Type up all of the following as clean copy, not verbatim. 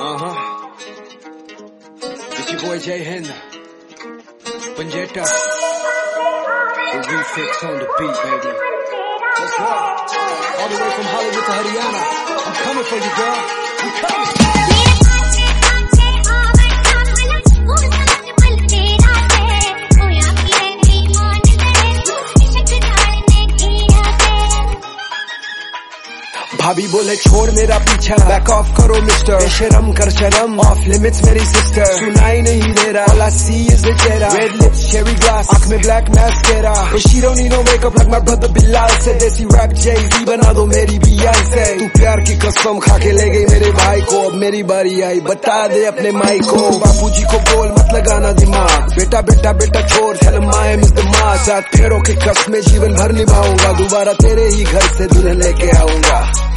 It's your boy Jay Henna, Panjetta, the refix on the beat, baby. Let's go. All the way from Hollywood to Haryana. I'm coming for you, girl. I'm coming. भाभी बोले छोड़ मेरा पीछा, back of करो mister, शर्म कर शर्म, of limits मेरी सिस्टर, सुनाई नहीं दे रहा, all I see is the चेहरा, रेड लिप्स चेरी ग्लास, आँख में black mascara, she don't need no makeup like my brother Bilal से, देसी रैप Jay-Z बना दो मेरी भी ऐसे, तू प्यार की कसम खा के ले गई मेरे भाई को, अब मेरी बारी आई, बता दे अपने माई को, बापूजी को बोल मत लगाना दिमाग, बेटा बेटा बेटा छोड़, tell him I am the master, साथ फेरों के कसमें जीवन भर निभाऊंगा, दोबारा तेरे ही घर से दुल्हन लेके आऊंगा।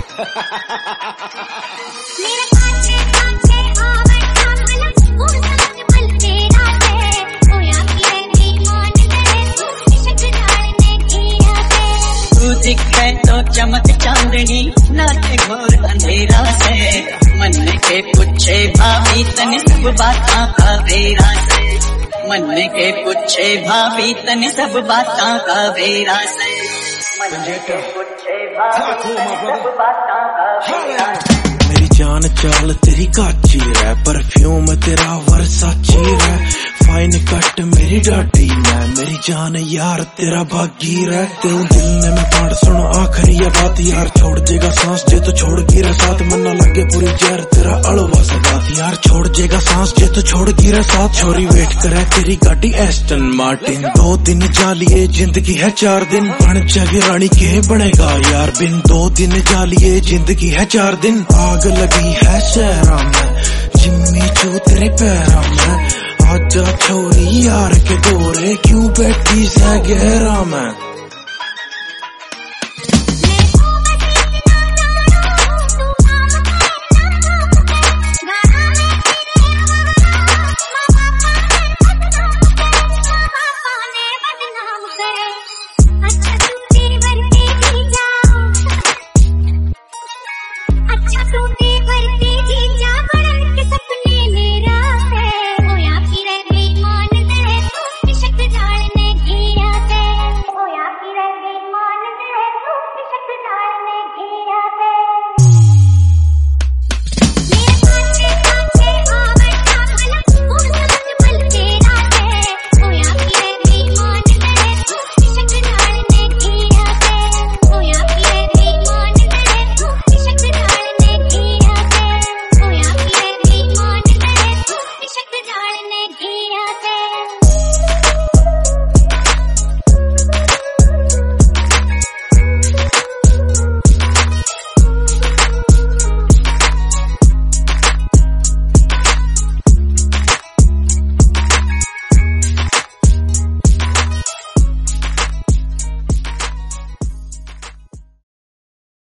तू दिखे तो चमक चांदनी, नाचे घोर अंधेरा से, मन के पूछे भाभी तने सब बातां का बेरा से, मन के पूछे भाभी तने सब बातां का बेरा से, मन के पूछे भाभी तने सब बातां का बेरा से। मेरी जान चाल तेरी काची है, परफ्यूम तेरा वर्साची है, फाइन कट मेरी डाटी है, मेरी जान यार तेरा भागीर है, तेरे दिल ने मैं पाड़ सुनो आखिरी ये बात यार, छोड़ देगा सांस जे तो छोड़ गिरा साथ, मन ना लगे पूरी जहर तेरा अलवा सगात यार, छोड़ देगा सांस जे तो छोड़ गिरा साथ, छोरी वेट करे तेरी गाड़ी एस्टन मार्टिन, 2 दिन जालिए जिंदगी है 4 दिन, बन जागे रानी के बनेगा यार बिन, 2 दिन जालिए जिंदगी है 4 दिन, आग लगी है शहरा में, जिम्मी चू तेरे पैरा में, आजा छोरी यार के गोरे क्यों बैठी है गहरा में।